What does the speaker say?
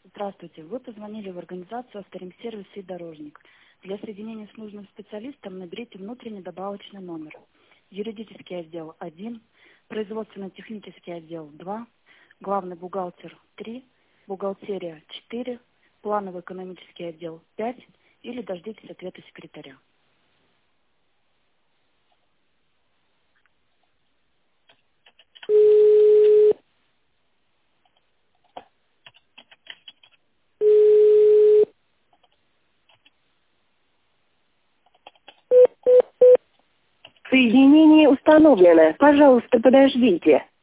Здравствуйте. Вы позвонили в организацию «Авторинг-сервис» и «Дорожник». Для соединения с нужным специалистом наберите внутренний добавочный номер. Юридический отдел 1, производственно-технический отдел 2, главный бухгалтер 3, бухгалтерия 4, планово-экономический отдел 5 или дождитесь ответа секретаря. Соединение установлено. Пожалуйста, подождите.